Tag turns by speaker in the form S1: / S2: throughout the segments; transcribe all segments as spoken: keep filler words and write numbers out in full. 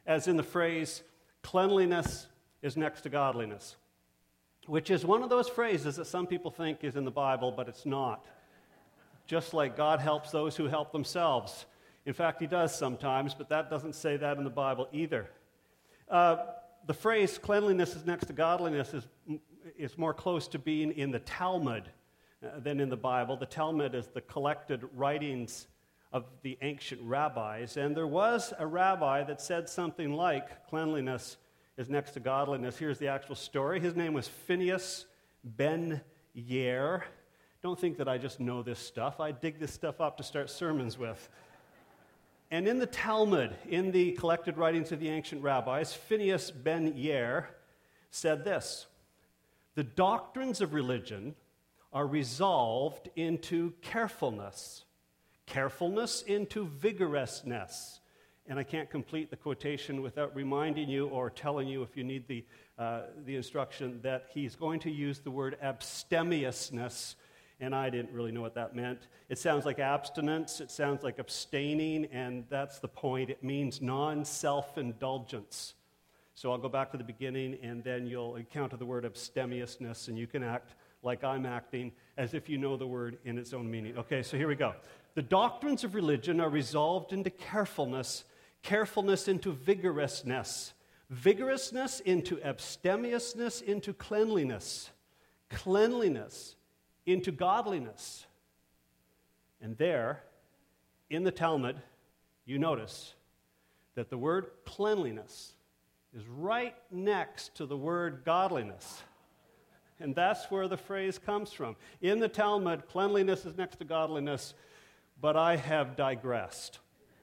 S1: as in the phrase, cleanliness is next to godliness, which is one of those phrases that some people think is in the Bible, but it's not. Just like God helps those who help themselves. In fact, he does sometimes, but that doesn't say that in the Bible either. Uh, the phrase cleanliness is next to godliness is, is more close to being in the Talmud uh, than in the Bible. The Talmud is the collected writings of the ancient rabbis, and there was a rabbi that said something like cleanliness is next to godliness. Here's the actual story. His name was Phineas ben Yair. Don't think that I just know this stuff. I dig this stuff up to start sermons with. And in the Talmud, in the collected writings of the ancient rabbis, Phineas ben Yair said this: the doctrines of religion are resolved into carefulness, carefulness into vigorousness. And I can't complete the quotation without reminding you or telling you, if you need the, uh, the instruction, that he's going to use the word abstemiousness. And I didn't really know what that meant. It sounds like abstinence, it sounds like abstaining, and that's the point. It means non-self-indulgence. So I'll go back to the beginning, and then you'll encounter the word abstemiousness, and you can act like I'm acting, as if you know the word in its own meaning. Okay, so here we go. The doctrines of religion are resolved into carefulness, carefulness into vigorousness, vigorousness into abstemiousness, into cleanliness, cleanliness into godliness. And there, in the Talmud, you notice that the word cleanliness is right next to the word godliness. And that's where the phrase comes from. In the Talmud, cleanliness is next to godliness, but I have digressed.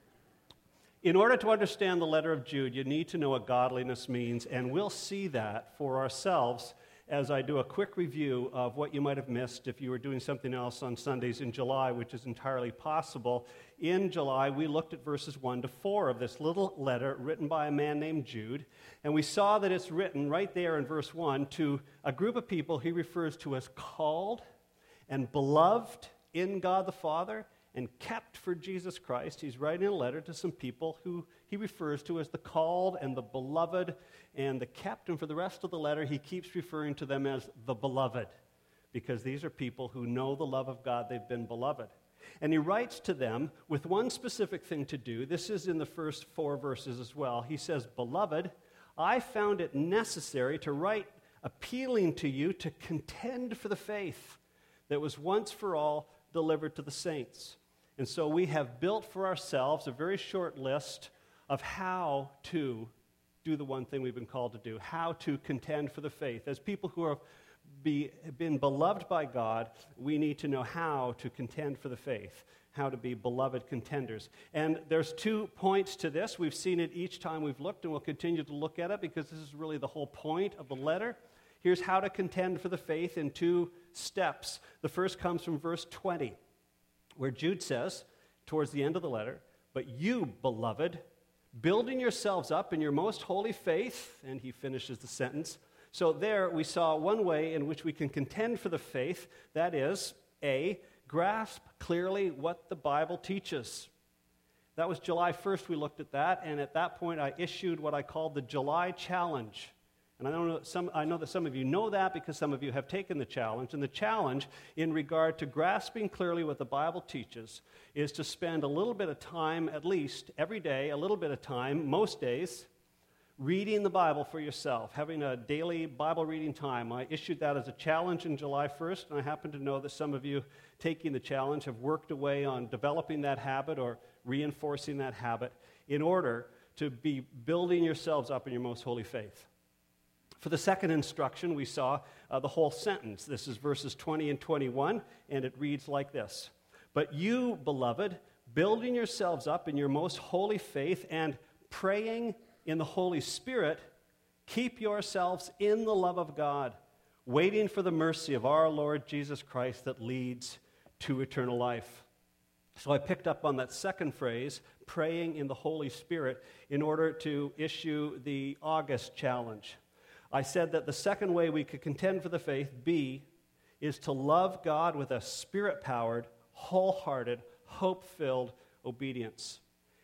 S1: In order to understand the letter of Jude, you need to know what godliness means, and we'll see that for ourselves as I do a quick review of what you might have missed if you were doing something else on Sundays in July, which is entirely possible. In July, we looked at verses one to four of this little letter written by a man named Jude, and we saw that it's written right there in verse one to a group of people he refers to as called and beloved in God the Father and kept for Jesus Christ. He's writing a letter to some people who he refers to as the called and the beloved and the kept. And for the rest of the letter, he keeps referring to them as the beloved, because these are people who know the love of God. They've been beloved. And he writes to them with one specific thing to do. This is in the first four verses as well. He says, "Beloved, I found it necessary to write appealing to you to contend for the faith that was once for all delivered to the saints." And so we have built for ourselves a very short list of how to do the one thing we've been called to do, how to contend for the faith. As people who have be, been beloved by God, we need to know how to contend for the faith, how to be beloved contenders. And there's two points to this. We've seen it each time we've looked, and we'll continue to look at it because this is really the whole point of the letter. Here's how to contend for the faith in two steps. The first comes from verse twenty, where Jude says, towards the end of the letter, "But you, beloved, building yourselves up in your most holy faith," and he finishes the sentence. So there we saw one way in which we can contend for the faith. That is, A, grasp clearly what the Bible teaches. That was July first we looked at that, and at that point I issued what I called the July Challenge. And I know, some, I know that some of you know that because some of you have taken the challenge. And the challenge in regard to grasping clearly what the Bible teaches is to spend a little bit of time, at least every day, a little bit of time, most days, reading the Bible for yourself, having a daily Bible reading time. I issued that as a challenge in July first, and I happen to know that some of you taking the challenge have worked away on developing that habit or reinforcing that habit in order to be building yourselves up in your most holy faith. For the second instruction, we saw uh, the whole sentence. This is verses twenty and twenty-one, and it reads like this: "But you, beloved, building yourselves up in your most holy faith and praying in the Holy Spirit, keep yourselves in the love of God, waiting for the mercy of our Lord Jesus Christ that leads to eternal life." So I picked up on that second phrase, praying in the Holy Spirit, in order to issue the August challenge. I said that the second way we could contend for the faith, B, is to love God with a spirit-powered, wholehearted, hope-filled obedience.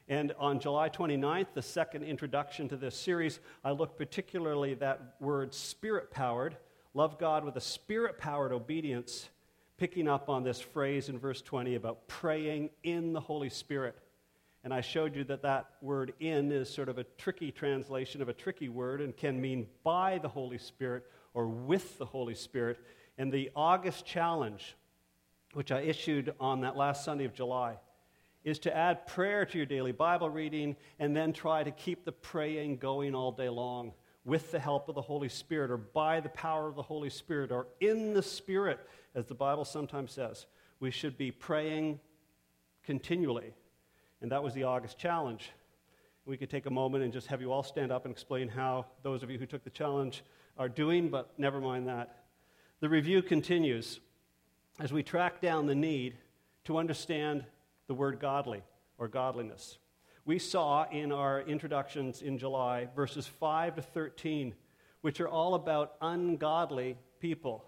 S1: And on July twenty-ninth, the second introduction to this series, I looked particularly at that word spirit-powered. Love God with a spirit-powered obedience, picking up on this phrase in verse twenty about praying in the Holy Spirit. And I showed you that that word in is sort of a tricky translation of a tricky word and can mean by the Holy Spirit or with the Holy Spirit. And the August challenge, which I issued on that last Sunday of July, is to add prayer to your daily Bible reading and then try to keep the praying going all day long with the help of the Holy Spirit or by the power of the Holy Spirit or in the Spirit, as the Bible sometimes says. We should be praying continually. And that was the August challenge. We could take a moment and just have you all stand up and explain how those of you who took the challenge are doing, but never mind that. The review continues as we track down the need to understand the word godly or godliness. We saw in our introductions in July verses five to thirteen, which are all about ungodly people.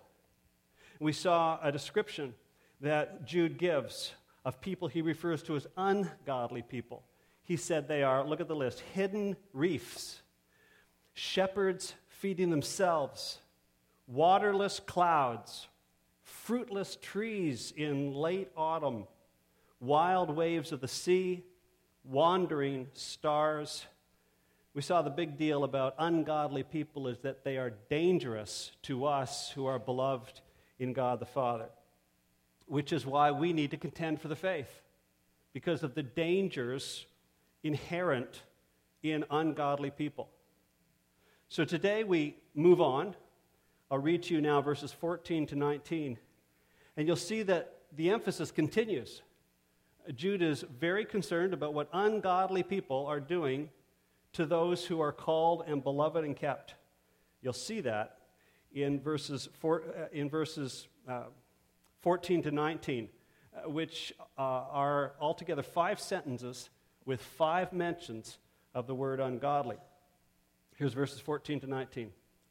S1: We saw a description that Jude gives of people he refers to as ungodly people. He said they are, look at the list, hidden reefs, shepherds feeding themselves, waterless clouds, fruitless trees in late autumn, wild waves of the sea, wandering stars. We saw the big deal about ungodly people is that they are dangerous to us who are beloved in God the Father, which is why we need to contend for the faith, because of the dangers inherent in ungodly people. So today we move on. I'll read to you now verses fourteen to nineteen, and you'll see that the emphasis continues. Jude is very concerned about what ungodly people are doing to those who are called and beloved and kept. You'll see that in verses four, uh, in verses uh, fourteen to nineteen, uh, which uh, are altogether five sentences with five mentions of the word ungodly. Here's verses fourteen to nineteen.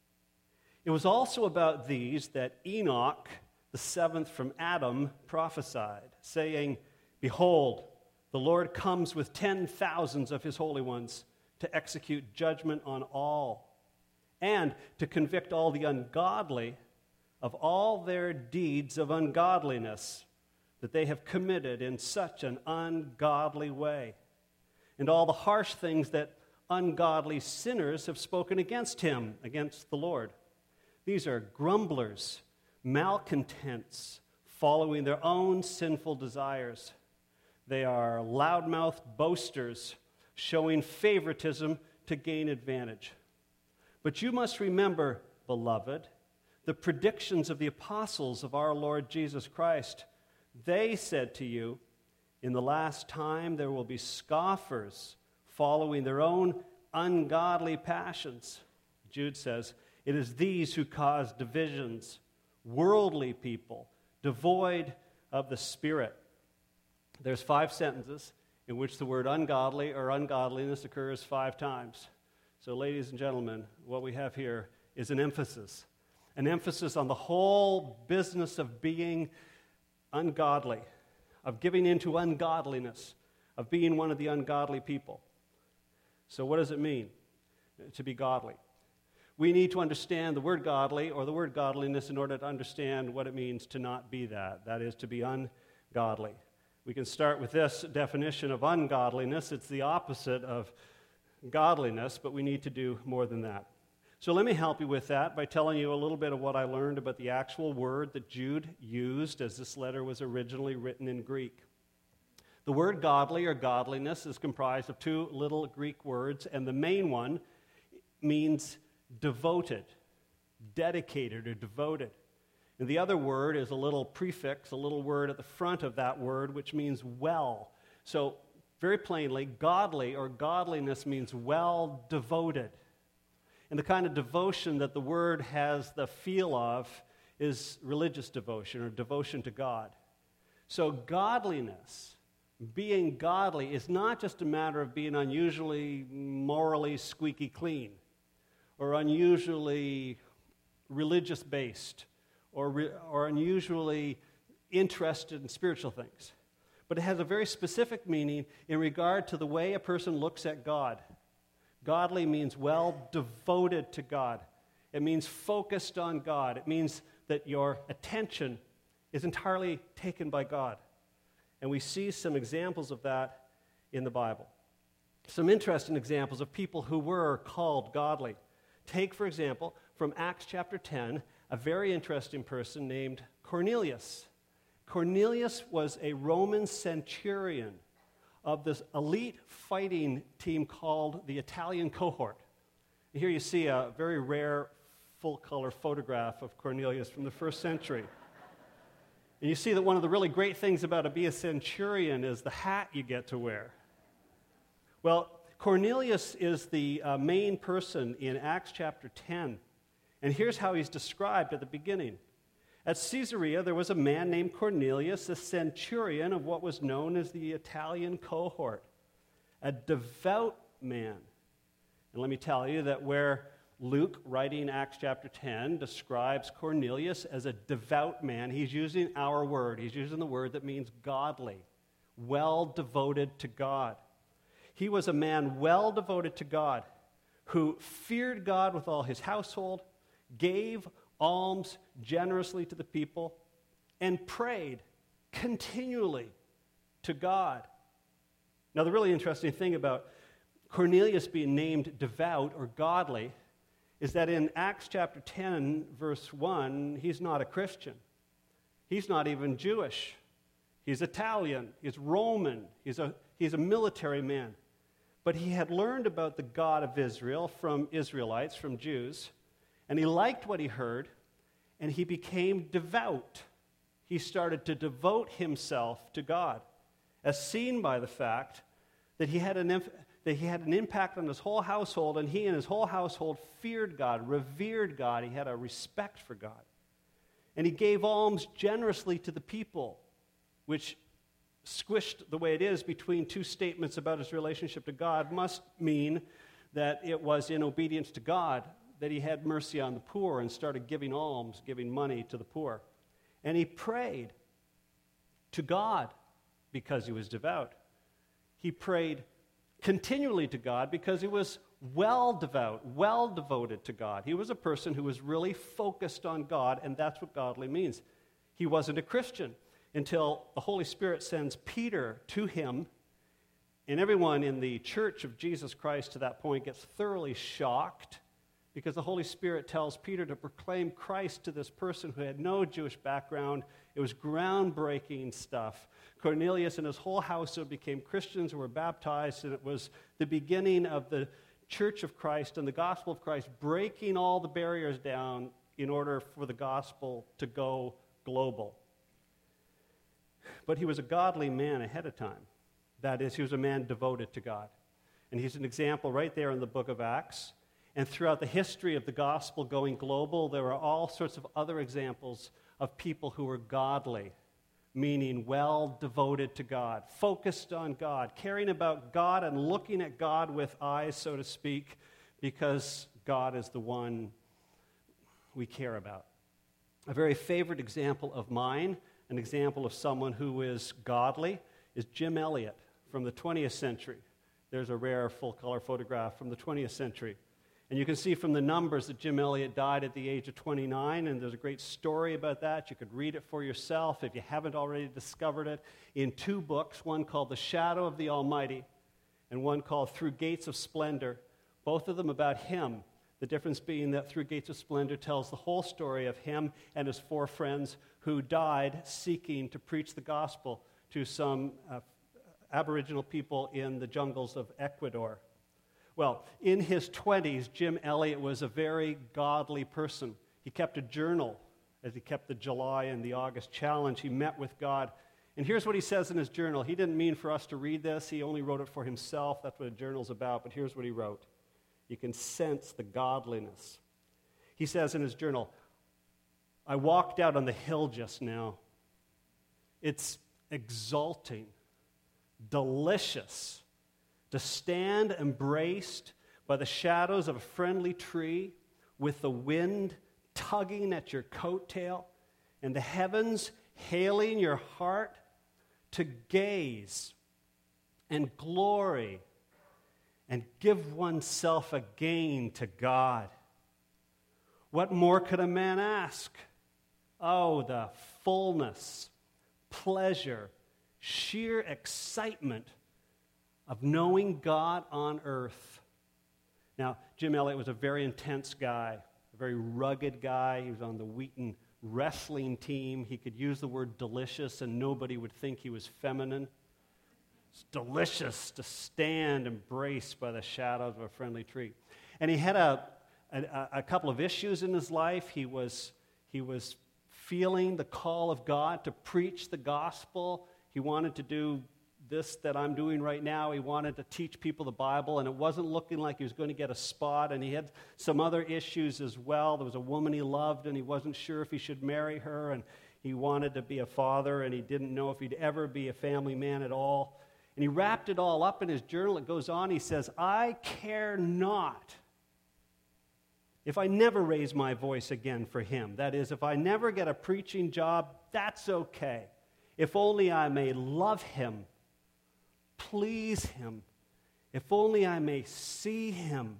S1: It was also about these that Enoch, the seventh from Adam, prophesied, saying, "Behold, the Lord comes with ten thousands of his holy ones to execute judgment on all, and to convict all the ungodly of all their deeds of ungodliness that they have committed in such an ungodly way, and all the harsh things that ungodly sinners have spoken against him, against the Lord. These are grumblers, malcontents, following their own sinful desires. They are loudmouthed boasters, showing favoritism to gain advantage. But you must remember, beloved, the predictions of the apostles of our Lord Jesus Christ. They said to you, in the last time there will be scoffers following their own ungodly passions." Jude says, "It is these who cause divisions, worldly people, devoid of the Spirit." There's five sentences in which the word ungodly or ungodliness occurs five times. So, ladies and gentlemen, what we have here is an emphasis. An emphasis on the whole business of being ungodly, of giving into ungodliness, of being one of the ungodly people. So what does it mean to be godly? We need to understand the word godly or the word godliness in order to understand what it means to not be that. That is, to be ungodly. We can start with this definition of ungodliness. It's the opposite of godliness, but we need to do more than that. So let me help you with that by telling you a little bit of what I learned about the actual word that Jude used as this letter was originally written in Greek. The word godly or godliness is comprised of two little Greek words, and the main one means devoted, dedicated or devoted. And the other word is a little prefix, a little word at the front of that word, which means well. So very plainly, godly or godliness means well devoted. And the kind of devotion that the word has the feel of is religious devotion or devotion to God. So godliness, being godly, is not just a matter of being unusually morally squeaky clean or unusually religious-based or, re- or unusually interested in spiritual things. but it has a very specific meaning in regard to the way a person looks at God. Godly means well devoted to God. It means focused on God. It means that your attention is entirely taken by God. And we see some examples of that in the Bible. Some interesting examples of people who were called godly. Take, for example, from Acts chapter ten, a very interesting person named Cornelius. Cornelius was a Roman centurion of this elite fighting team called the Italian cohort. Here you see a very rare full-color photograph of Cornelius from the first century. And you see that one of the really great things about to be a centurion is the hat you get to wear. Well, Cornelius is the uh, main person in Acts chapter ten. And here's how he's described at the beginning. At Caesarea, there was a man named Cornelius, a centurion of what was known as the Italian cohort, a devout man. And let me tell you that where Luke, writing Acts chapter ten, describes Cornelius as a devout man, he's using our word. He's using the word that means godly, well devoted to God. He was a man well devoted to God who feared God with all his household, gave alms generously to the people, and prayed continually to God. Now, the really interesting thing about Cornelius being named devout or godly is that in Acts chapter ten, verse one, he's not a Christian. He's not even Jewish. He's Italian. He's Roman. He's a, he's a military man. But he had learned about the God of Israel from Israelites, from Jews, and he liked what he heard, and he became devout. He started to devote himself to God, as seen by the fact that he had an inf- that he had an impact on his whole household, and he and his whole household feared God, revered God. He had a respect for God. And he gave alms generously to the people, which, squished the way it is between two statements about his relationship to God, must mean that it was in obedience to God that he had mercy on the poor and started giving alms, giving money to the poor. And he prayed to God because he was devout. He prayed continually to God because he was well devout, well devoted to God. He was a person who was really focused on God, and that's what godly means. He wasn't a Christian until the Holy Spirit sends Peter to him, and everyone in the church of Jesus Christ to that point gets thoroughly shocked because the Holy Spirit tells Peter to proclaim Christ to this person who had no Jewish background. It was groundbreaking stuff. Cornelius and his whole household became Christians who were baptized, and it was the beginning of the church of Christ and the gospel of Christ breaking all the barriers down in order for the gospel to go global. But he was a godly man ahead of time. That is, he was a man devoted to God. And he's an example right there in the book of Acts. And throughout the history of the gospel going global, there are all sorts of other examples of people who were godly, meaning well devoted to God, focused on God, caring about God and looking at God with eyes, so to speak, because God is the one we care about. A very favorite example of mine, an example of someone who is godly, is Jim Elliot from the twentieth century. There's a rare full-color photograph from the twentieth century. And you can see from the numbers that Jim Elliot died at the age of twenty-nine, and there's a great story about that. You could read it for yourself if you haven't already discovered it in two books, one called The Shadow of the Almighty and one called Through Gates of Splendor, both of them about him. The difference being that Through Gates of Splendor tells the whole story of him and his four friends who died seeking to preach the gospel to some uh, Aboriginal people in the jungles of Ecuador. Well, in his twenties, Jim Elliot was a very godly person. He kept a journal as he kept the July and the August challenge. He met with God. And here's what he says in his journal. He didn't mean for us to read this. He only wrote it for himself. That's what a journal's about. But here's what he wrote. You can sense the godliness. He says in his journal, I walked out on the hill just now. It's exalting, delicious, to stand embraced by the shadows of a friendly tree with the wind tugging at your coattail and the heavens hailing your heart, to gaze and glory and give oneself again to God. What more could a man ask? Oh, the fullness, pleasure, sheer excitement of knowing God on earth. Now, Jim Elliot was a very intense guy, a very rugged guy. He was on the Wheaton wrestling team. He could use the word delicious and nobody would think he was feminine. It's delicious to stand embraced by the shadows of a friendly tree. And he had a, a, a couple of issues in his life. He was, he was feeling the call of God to preach the gospel. He wanted to do this that I'm doing right now. He wanted to teach people the Bible, and it wasn't looking like he was going to get a spot. And he had some other issues as well. There was a woman he loved, and he wasn't sure if he should marry her, and he wanted to be a father, and he didn't know if he'd ever be a family man at all. And he wrapped it all up in his journal. It goes on, he says, I care not if I never raise my voice again for him. That is, if I never get a preaching job, that's okay. If only I may love him, please him, if only I may see him.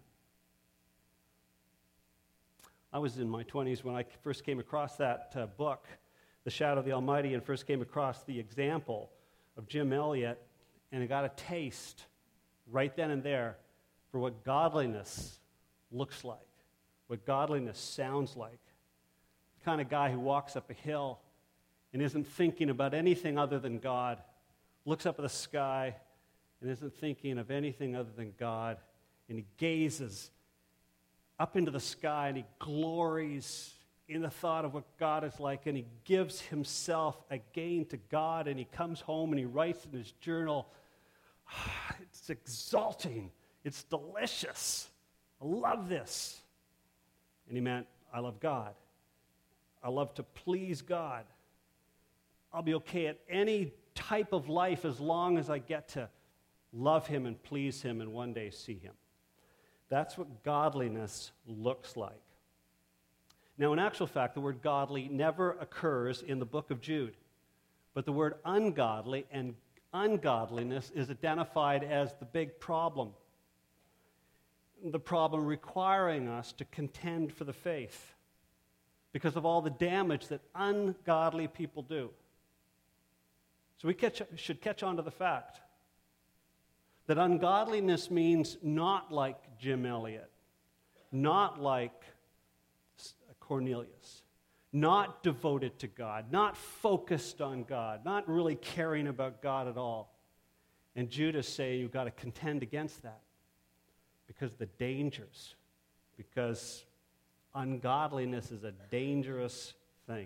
S1: I was in my twenties when I first came across that uh, book, The Shadow of the Almighty, and first came across the example of Jim Elliot, and I got a taste right then and there for what godliness looks like, what godliness sounds like. The kind of guy who walks up a hill and isn't thinking about anything other than God, looks up at the sky and isn't thinking of anything other than God, and he gazes up into the sky and he glories in the thought of what God is like, and he gives himself again to God, and he comes home and he writes in his journal, it's exalting, it's delicious, I love this. And he meant, I love God. I love to please God. I'll be okay at any type of life as long as I get to love him and please him and one day see him. That's what godliness looks like. Now, in actual fact, the word godly never occurs in the book of Jude, but the word ungodly and ungodliness is identified as the big problem. The problem requiring us to contend for the faith because of all the damage that ungodly people do. So we catch, should catch on to the fact that ungodliness means not like Jim Elliot, not like Cornelius, not devoted to God, not focused on God, not really caring about God at all. And Jude is saying you've got to contend against that because of the dangers, because ungodliness is a dangerous thing.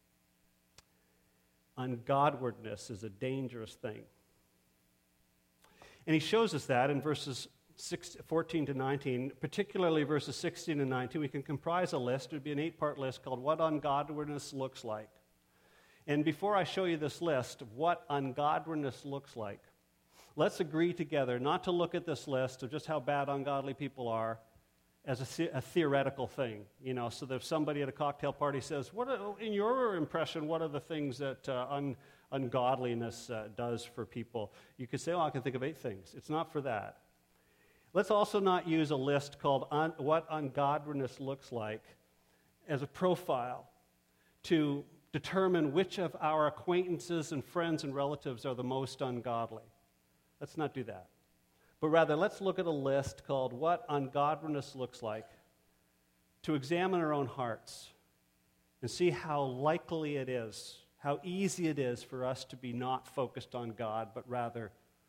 S1: Ungodwardness is a dangerous thing. And he shows us that in verses fourteen to nineteen, particularly verses sixteen and nineteen. We can comprise a list. It would be an eight-part list called What Ungodliness Looks Like. And before I show you this list of what ungodliness looks like, let's agree together not to look at this list of just how bad ungodly people are as a, the- a theoretical thing. You know, so that if somebody at a cocktail party says, "What, are, in your impression, what are the things that uh, un- ungodliness uh, does for people?" You could say, "Oh, I can think of eight things." It's not for that. Let's also not use a list called un- What Ungodliness Looks Like as a profile to determine which of our acquaintances and friends and relatives are the most ungodly. Let's not do that. But rather, let's look at a list called What Ungodliness Looks Like to examine our own hearts and see how likely it is, how easy it is for us to be not focused on God, but rather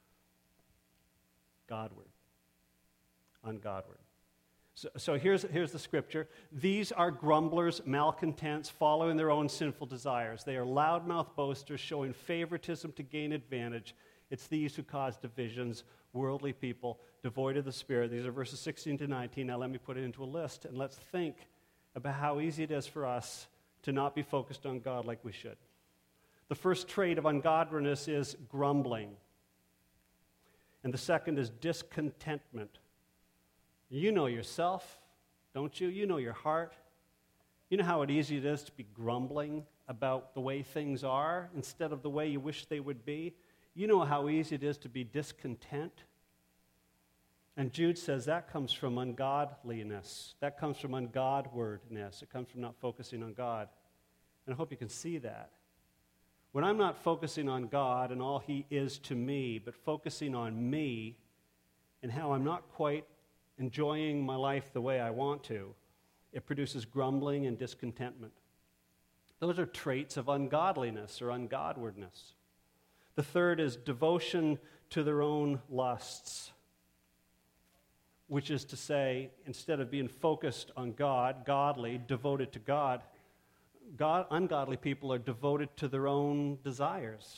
S1: Godward, ungodward. So, so here's, here's the scripture. These are grumblers, malcontents, following their own sinful desires. They are loudmouth boasters, showing favoritism to gain advantage. It's these who cause divisions, worldly people, devoid of the Spirit. These are verses sixteen to nineteen. Now let me put it into a list, and let's think about how easy it is for us to not be focused on God like we should. The first trait of ungodliness is grumbling. And the second is discontentment. You know yourself, don't you? You know your heart. You know how easy it is to be grumbling about the way things are instead of the way you wish they would be. You know how easy it is to be discontent? And Jude says that comes from ungodliness. That comes from ungodwardness. It comes from not focusing on God. And I hope you can see that. When I'm not focusing on God and all He is to me, but focusing on me and how I'm not quite enjoying my life the way I want to, it produces grumbling and discontentment. Those are traits of ungodliness or ungodwardness. The third is devotion to their own lusts, which is to say, instead of being focused on God, godly, devoted to God, God, ungodly people are devoted to their own desires.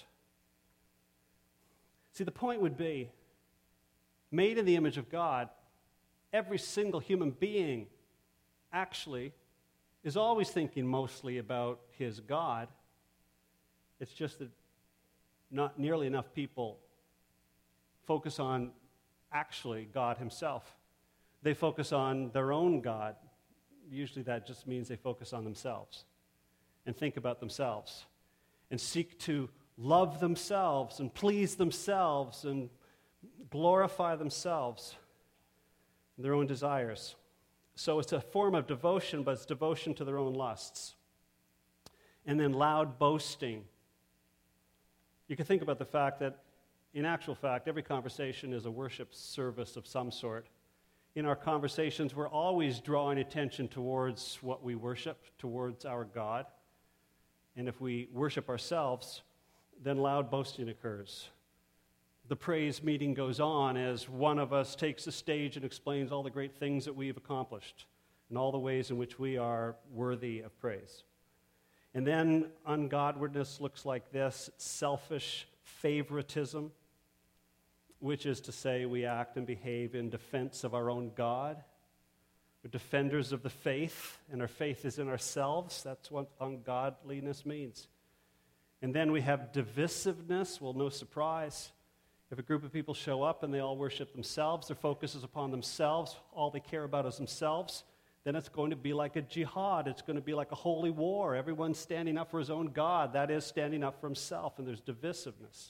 S1: See, the point would be, made in the image of God, every single human being actually is always thinking mostly about his God. It's just that not nearly enough people focus on actually God himself. They focus on their own God. Usually that just means they focus on themselves and think about themselves and seek to love themselves and please themselves and glorify themselves and their own desires. So it's a form of devotion, but it's devotion to their own lusts. And then loud boasting. You can think about the fact that, in actual fact, every conversation is a worship service of some sort. In our conversations, we're always drawing attention towards what we worship, towards our God. And if we worship ourselves, then loud boasting occurs. The praise meeting goes on as one of us takes the stage and explains all the great things that we've accomplished and all the ways in which we are worthy of praise. And then ungodliness looks like this: selfish favoritism, which is to say we act and behave in defense of our own God. We're defenders of the faith, and our faith is in ourselves. That's what ungodliness means. And then we have divisiveness. Well, no surprise. If a group of people show up and they all worship themselves, their focus is upon themselves, all they care about is themselves, then it's going to be like a jihad. It's going to be like a holy war. Everyone's standing up for his own God. That is, standing up for himself, and there's divisiveness.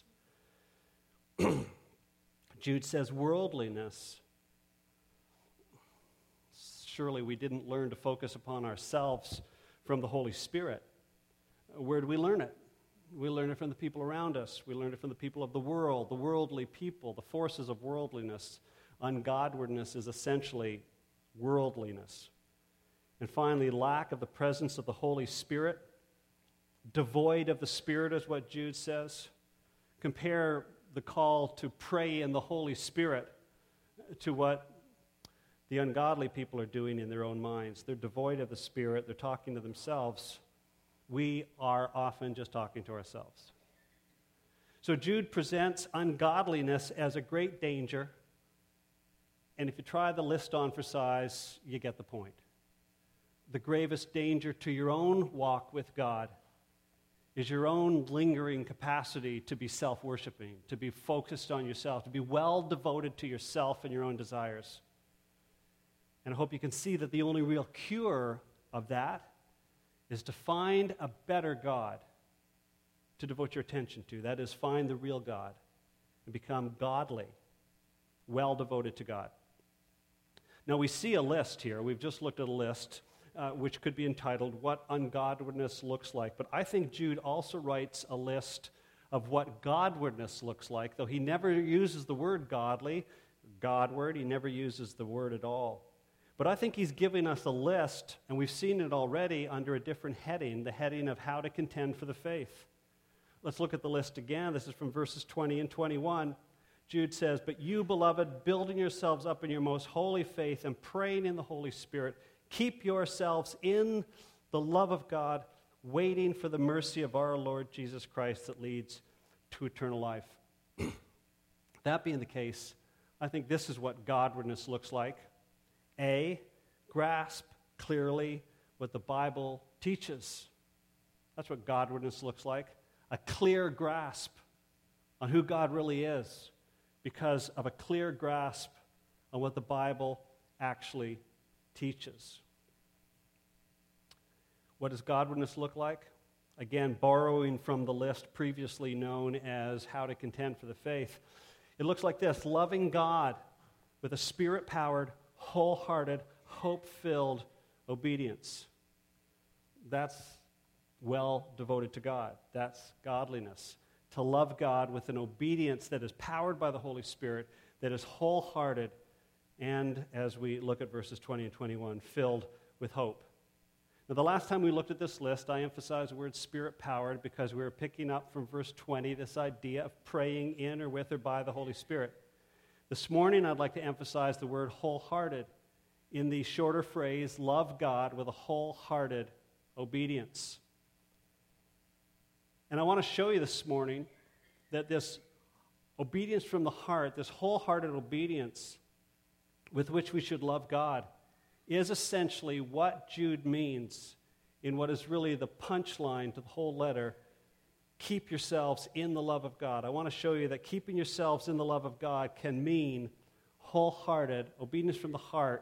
S1: Jude says worldliness. Surely we didn't learn to focus upon ourselves from the Holy Spirit. Where do we learn it? We learn it from the people around us. We learn it from the people of the world, the worldly people, the forces of worldliness. Ungodliness is essentially worldliness. And finally, lack of the presence of the Holy Spirit. Devoid of the Spirit is what Jude says. Compare the call to pray in the Holy Spirit to what the ungodly people are doing in their own minds. They're devoid of the Spirit. They're talking to themselves. We are often just talking to ourselves. So Jude presents ungodliness as a great danger, and if you try the list on for size, you get the point. The gravest danger to your own walk with God is your own lingering capacity to be self-worshiping, to be focused on yourself, to be well devoted to yourself and your own desires. And I hope you can see that the only real cure of that is to find a better God to devote your attention to. That is, find the real God and become godly, well devoted to God. Now, we see a list here. We've just looked at a list uh, which could be entitled, What Ungodliness Looks Like. But I think Jude also writes a list of what godwardness looks like, though he never uses the word godly, Godward. He never uses the word at all. But I think he's giving us a list, and we've seen it already under a different heading, the heading of how to contend for the faith. Let's look at the list again. This is from verses twenty and twenty-one. Jude says, "But you, beloved, building yourselves up in your most holy faith and praying in the Holy Spirit, keep yourselves in the love of God, waiting for the mercy of our Lord Jesus Christ that leads to eternal life." That being the case, I think this is what godliness looks like. A, grasp clearly what the Bible teaches. That's what godliness looks like. A clear grasp on who God really is because of a clear grasp on what the Bible actually teaches. What does godliness look like? Again, borrowing from the list previously known as How to Contend for the Faith. It looks like this: loving God with a spirit-powered, wholehearted, hope-filled obedience. That's well devoted to God. That's godliness. To love God with an obedience that is powered by the Holy Spirit, that is wholehearted, and, as we look at verses twenty and twenty-one, filled with hope. Now, the last time we looked at this list, I emphasized the word spirit-powered because we were picking up from verse twenty this idea of praying in or with or by the Holy Spirit. This morning, I'd like to emphasize the word wholehearted in the shorter phrase, love God with a wholehearted obedience. And I want to show you this morning that this obedience from the heart, this wholehearted obedience with which we should love God, is essentially what Jude means in what is really the punchline to the whole letter: keep yourselves in the love of God. I want to show you that keeping yourselves in the love of God can mean wholehearted obedience from the heart,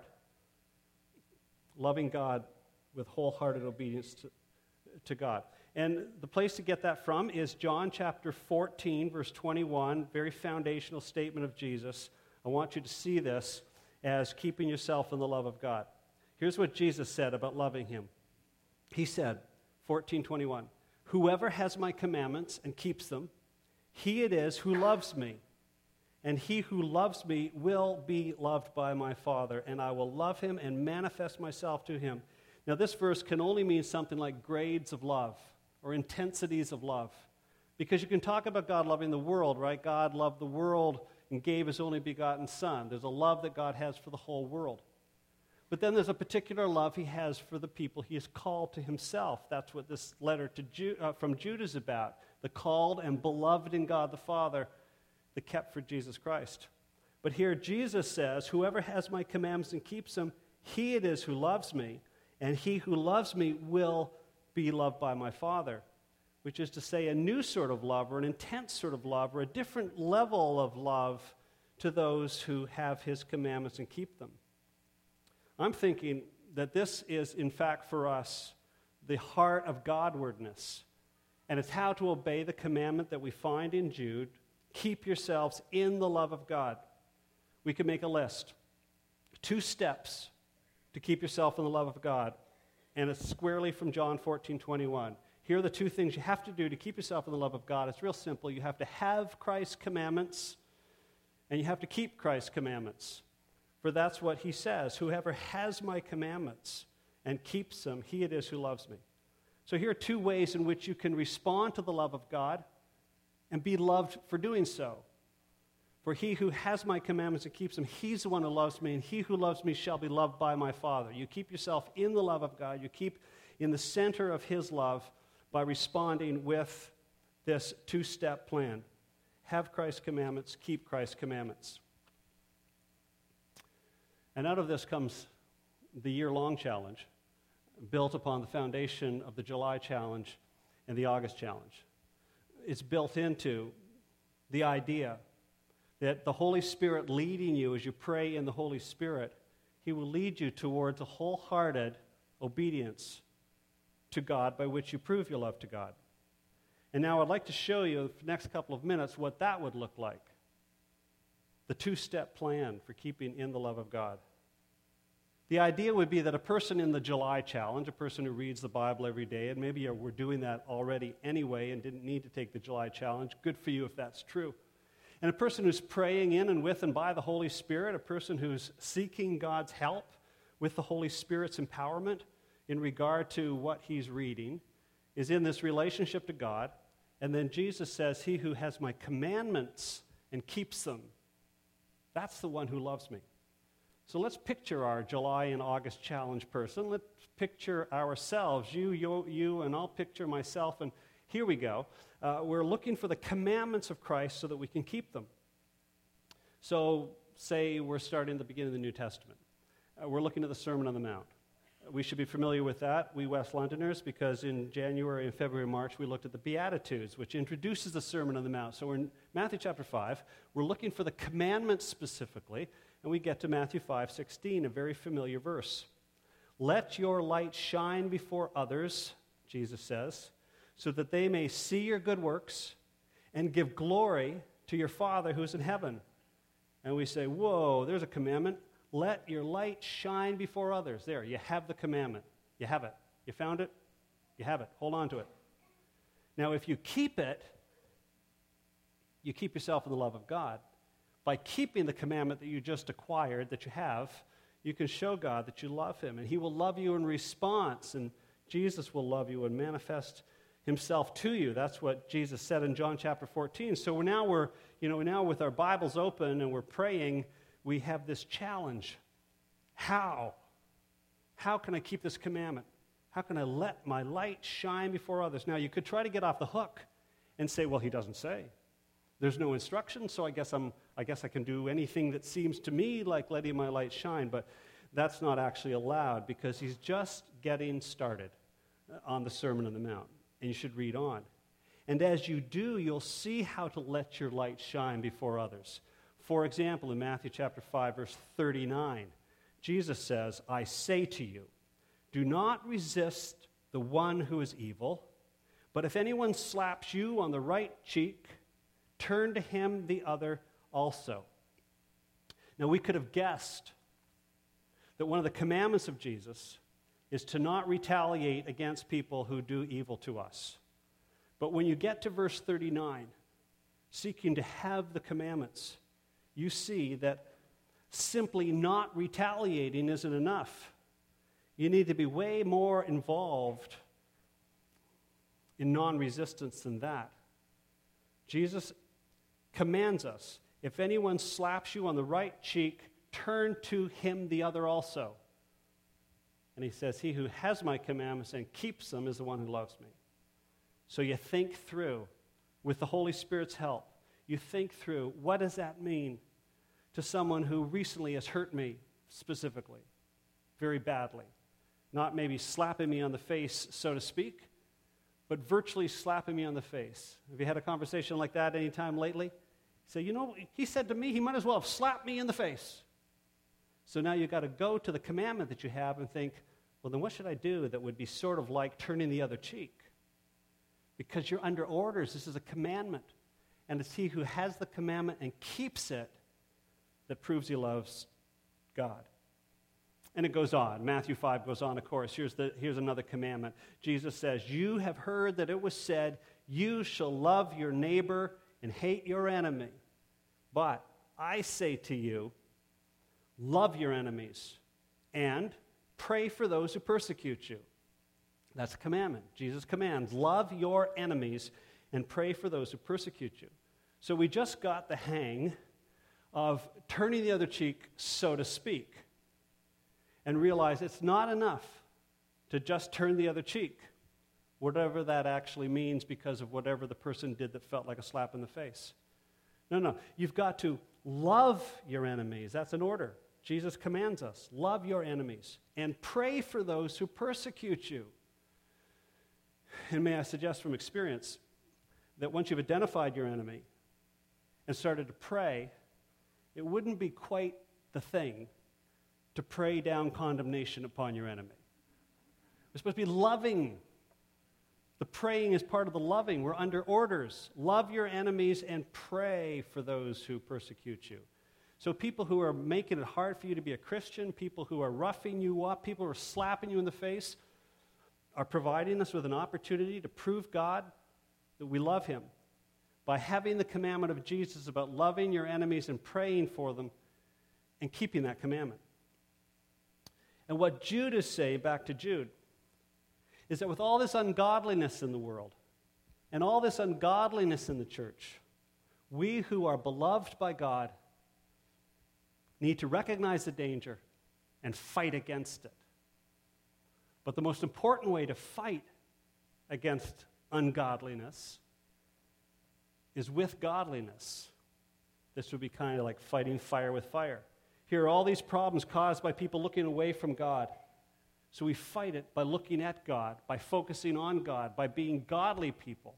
S1: loving God with wholehearted obedience to, to God. And the place to get that from is John chapter fourteen, verse twenty-one, very foundational statement of Jesus. I want you to see this as keeping yourself in the love of God. Here's what Jesus said about loving him. He said, fourteen twenty-one, "Whoever has my commandments and keeps them, he it is who loves me. And he who loves me will be loved by my Father, and I will love him and manifest myself to him." Now, this verse can only mean something like grades of love or intensities of love. Because you can talk about God loving the world, right? God loved the world and gave his only begotten Son. There's a love that God has for the whole world. But then there's a particular love he has for the people he has called to himself. That's what this letter to Jude, uh, from Jude is about. The called and beloved in God the Father, the kept for Jesus Christ. But here Jesus says, "Whoever has my commandments and keeps them, he it is who loves me, and he who loves me will be loved by my Father," which is to say a new sort of love, or an intense sort of love, or a different level of love to those who have his commandments and keep them. I'm thinking that this is, in fact, for us, the heart of Godwardness. And it's how to obey the commandment that we find in Jude: keep yourselves in the love of God. We could make a list. Two steps to keep yourself in the love of God. And it's squarely from John fourteen twenty-one. Here are the two things you have to do to keep yourself in the love of God. It's real simple. You have to have Christ's commandments, and you have to keep Christ's commandments. For that's what he says: "Whoever has my commandments and keeps them, he it is who loves me." So here are two ways in which you can respond to the love of God and be loved for doing so. "For he who has my commandments and keeps them, he's the one who loves me, and he who loves me shall be loved by my Father." You keep yourself in the love of God. You keep in the center of his love by responding with this two-step plan. Have Christ's commandments, keep Christ's commandments. And out of this comes the year-long challenge, built upon the foundation of the July challenge and the August challenge. It's built into the idea that the Holy Spirit leading you as you pray in the Holy Spirit, he will lead you towards a wholehearted obedience to God by which you prove your love to God. And now I'd like to show you for the next couple of minutes what that would look like. The two-step plan for keeping in the love of God. The idea would be that a person in the July challenge, a person who reads the Bible every day, and maybe we're doing that already anyway and didn't need to take the July challenge, good for you if that's true. And a person who's praying in and with and by the Holy Spirit, a person who's seeking God's help with the Holy Spirit's empowerment in regard to what he's reading, is in this relationship to God. And then Jesus says, "He who has my commandments and keeps them, that's the one who loves me." So let's picture our July and August challenge person. Let's picture ourselves, you, you, you, and I'll picture myself. And here we go. Uh, we're looking for the commandments of Christ so that we can keep them. So say we're starting at the beginning of the New Testament. Uh, we're looking at the Sermon on the Mount. We should be familiar with that, we West Londoners, because in January and February and March, we looked at the Beatitudes, which introduces the Sermon on the Mount. So we're in Matthew chapter five. We're looking for the commandments specifically, and we get to Matthew five sixteen, a very familiar verse. "Let your light shine before others," Jesus says, so that they may see your good works and give glory to your Father who is in heaven. And we say, whoa, there's a commandment. Let your light shine before others. There, you have the commandment. You have it. You found it? You have it. Hold on to it. Now, if you keep it, you keep yourself in the love of God. By keeping the commandment that you just acquired, that you have, you can show God that you love him, and he will love you in response, and Jesus will love you and manifest himself to you. That's what Jesus said in John chapter fourteen. So now we're, you know, now with our Bibles open and we're praying, we have this challenge. How? How can I keep this commandment? How can I let my light shine before others? Now, you could try to get off the hook and say, well, he doesn't say. There's no instruction, so I guess I'm I guess I can do anything that seems to me like letting my light shine, but that's not actually allowed because he's just getting started on the Sermon on the Mount, and you should read on. And as you do, you'll see how to let your light shine before others. For example, in Matthew chapter five, verse thirty-nine, Jesus says, I say to you, do not resist the one who is evil, but if anyone slaps you on the right cheek, turn to him the other also. Now, we could have guessed that one of the commandments of Jesus is to not retaliate against people who do evil to us. But when you get to verse thirty-nine, seeking to have the commandments, you see that simply not retaliating isn't enough. You need to be way more involved in non-resistance than that. Jesus commands us, if anyone slaps you on the right cheek, turn to him the other also. And he says, he who has my commandments and keeps them is the one who loves me. So you think through, with the Holy Spirit's help, you think through, what does that mean to someone who recently has hurt me specifically, very badly? Not maybe slapping me on the face, so to speak, but virtually slapping me on the face. Have you had a conversation like that any time lately? You say, you know, he said to me, he might as well have slapped me in the face. So now you've got to go to the commandment that you have and think, well, then what should I do that would be sort of like turning the other cheek? Because you're under orders. This is a commandment. And it's he who has the commandment and keeps it that proves he loves God. And it goes on. Matthew five goes on, of course. Here's, the, here's another commandment. Jesus says, you have heard that it was said, you shall love your neighbor and hate your enemy. But I say to you, love your enemies and pray for those who persecute you. That's a commandment. Jesus commands, love your enemies and pray for those who persecute you. So we just got the hang of turning the other cheek, so to speak, and realize it's not enough to just turn the other cheek, whatever that actually means because of whatever the person did that felt like a slap in the face. No, no. You've got to love your enemies. That's an order. Jesus commands us, love your enemies and pray for those who persecute you. And may I suggest from experience that once you've identified your enemy and started to pray, it wouldn't be quite the thing to pray down condemnation upon your enemy. We're supposed to be loving. The praying is part of the loving. We're under orders. Love your enemies and pray for those who persecute you. So people who are making it hard for you to be a Christian, people who are roughing you up, people who are slapping you in the face, are providing us with an opportunity to prove God that we love him by having the commandment of Jesus about loving your enemies and praying for them and keeping that commandment. And what Jude is saying, back to Jude, is that with all this ungodliness in the world and all this ungodliness in the church, we who are beloved by God need to recognize the danger and fight against it. But the most important way to fight against ungodliness is with godliness. This would be kind of like fighting fire with fire. Here are all these problems caused by people looking away from God. So we fight it by looking at God, by focusing on God, by being godly people.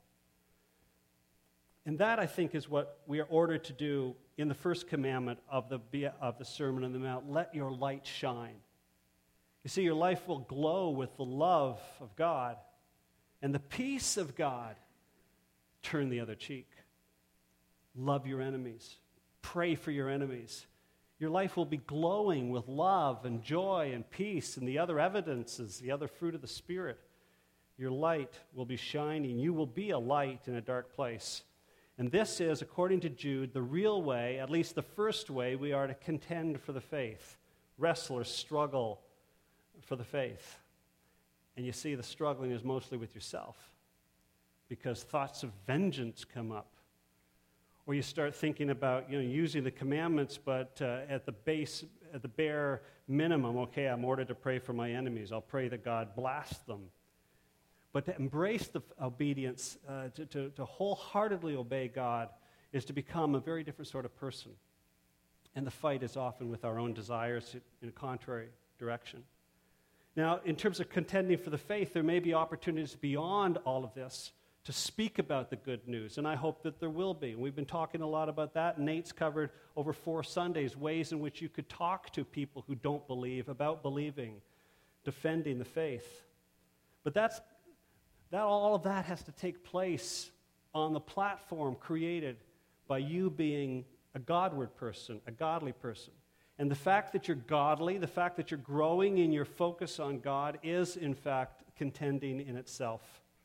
S1: And that, I think, is what we are ordered to do in the first commandment of the, of the Sermon on the Mount. Let your light shine. You see, your life will glow with the love of God and the peace of God, turn the other cheek. Love your enemies. Pray for your enemies. Your life will be glowing with love and joy and peace and the other evidences, the other fruit of the Spirit. Your light will be shining. You will be a light in a dark place. And this is, according to Jude, the real way, at least the first way, we are to contend for the faith. Wrestlers struggle for the faith. And you see, the struggling is mostly with yourself, because thoughts of vengeance come up. Or you start thinking about, you know, using the commandments, but uh, at the base, at the bare minimum, okay, I'm ordered to pray for my enemies. I'll pray that God blast them. But to embrace the obedience, uh, to, to, to wholeheartedly obey God, is to become a very different sort of person. And the fight is often with our own desires in a contrary direction. Now, in terms of contending for the faith, there may be opportunities beyond all of this to speak about the good news, and I hope that there will be. We've been talking a lot about that. Nate's covered over four Sundays ways in which you could talk to people who don't believe about believing, defending the faith. But that's that all of that has to take place on the platform created by you being a Godward person, a godly person. And the fact that you're godly, the fact that you're growing in your focus on God is, in fact, contending in itself.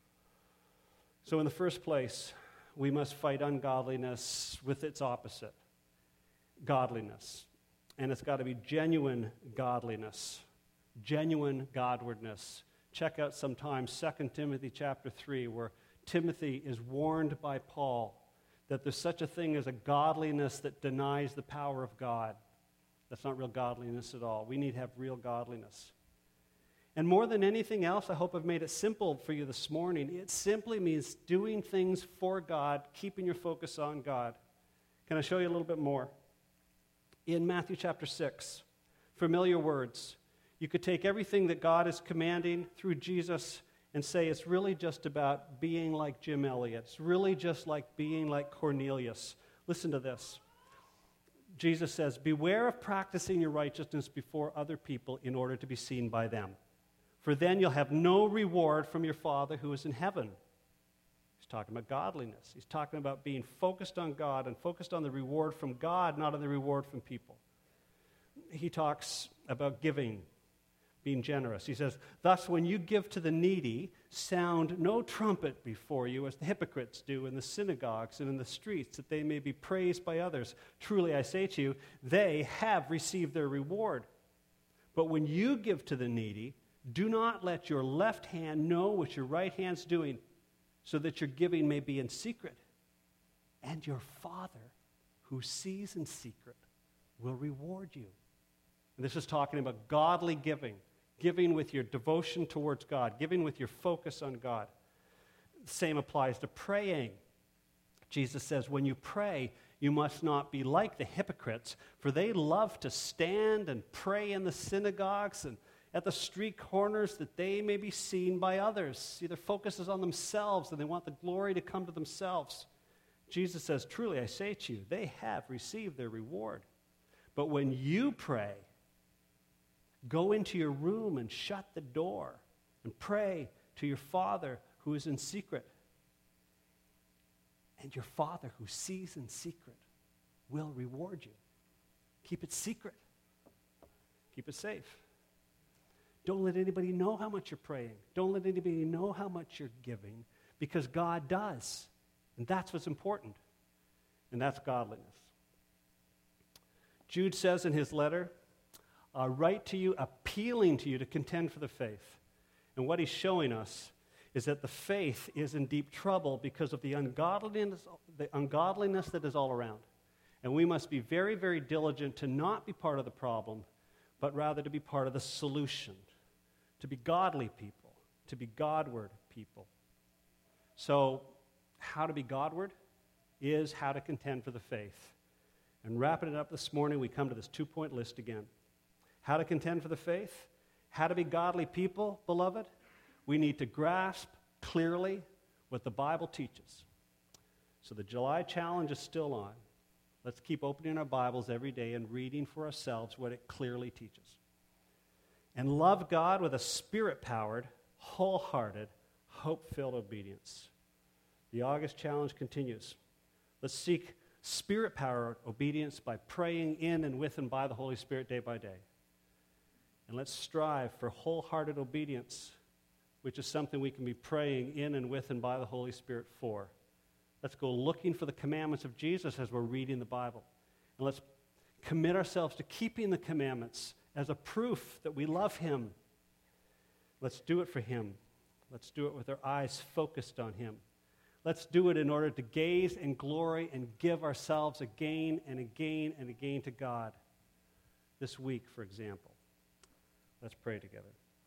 S1: So in the first place, we must fight ungodliness with its opposite, godliness. And it's got to be genuine godliness, genuine Godwardness. Check out sometime Second Timothy chapter three, where Timothy is warned by Paul that there's such a thing as a godliness that denies the power of God. That's not real godliness at all. We need to have real godliness. And more than anything else, I hope I've made it simple for you this morning. It simply means doing things for God, keeping your focus on God. Can I show you a little bit more? In Matthew chapter six, familiar words. You could take everything that God is commanding through Jesus and say it's really just about being like Jim Elliot. It's really just like being like Cornelius. Listen to this. Jesus says, beware of practicing your righteousness before other people in order to be seen by them. For then you'll have no reward from your Father who is in heaven. He's talking about godliness. He's talking about being focused on God and focused on the reward from God, not on the reward from people. He talks about giving, being generous. He says, thus when you give to the needy, sound no trumpet before you as the hypocrites do in the synagogues and in the streets, that they may be praised by others. Truly I say to you, they have received their reward. But when you give to the needy, do not let your left hand know what your right hand's doing, so that your giving may be in secret. And your Father, who sees in secret, will reward you. And this is talking about godly giving, giving with your devotion towards God, giving with your focus on God. The same applies to praying. Jesus says, when you pray, you must not be like the hypocrites, for they love to stand and pray in the synagogues and at the street corners that they may be seen by others. See, their focus is on themselves, and they want the glory to come to themselves. Jesus says, truly I say to you, they have received their reward. But when you pray, go into your room and shut the door and pray to your Father who is in secret. And your Father who sees in secret will reward you. Keep it secret. Keep it safe. Don't let anybody know how much you're praying. Don't let anybody know how much you're giving, because God does. And that's what's important. And that's godliness. Jude says in his letter, I write to you, appealing to you to contend for the faith. And what he's showing us is that the faith is in deep trouble because of the ungodliness, the ungodliness that is all around. And we must be very, very diligent to not be part of the problem, but rather to be part of the solution, to be godly people, to be Godward people. So, how to be Godward is how to contend for the faith. And wrapping it up this morning, we come to this two-point list again. How to contend for the faith, how to be godly people, beloved. We need to grasp clearly what the Bible teaches. So the July challenge is still on. Let's keep opening our Bibles every day and reading for ourselves what it clearly teaches. And love God with a spirit-powered, wholehearted, hope-filled obedience. The August challenge continues. Let's seek Spirit-powered obedience by praying in and with and by the Holy Spirit day by day. And let's strive for wholehearted obedience, which is something we can be praying in and with and by the Holy Spirit for. Let's go looking for the commandments of Jesus as we're reading the Bible. And let's commit ourselves to keeping the commandments as a proof that we love Him. Let's do it for Him. Let's do it with our eyes focused on Him. Let's do it in order to gaze and glory and give ourselves again and again and again to God. This week, for example. Let's pray together.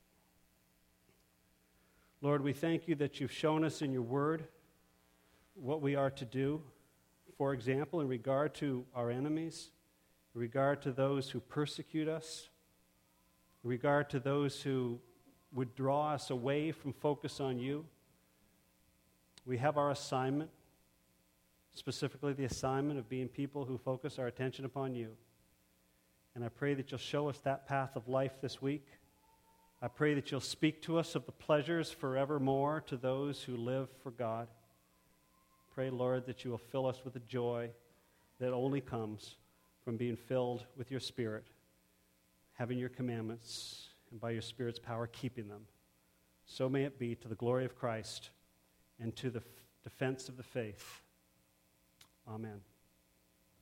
S1: Lord, we thank you that you've shown us in your word what we are to do. For example, in regard to our enemies, in regard to those who persecute us, in regard to those who would draw us away from focus on you. We have our assignment, specifically the assignment of being people who focus our attention upon you. And I pray that you'll show us that path of life this week. I pray that you'll speak to us of the pleasures forevermore to those who live for God. Pray, Lord, that you will fill us with the joy that only comes from being filled with your Spirit, having your commandments, and by your Spirit's power keeping them. So may it be to the glory of Christ and to the f- defense of the faith. Amen.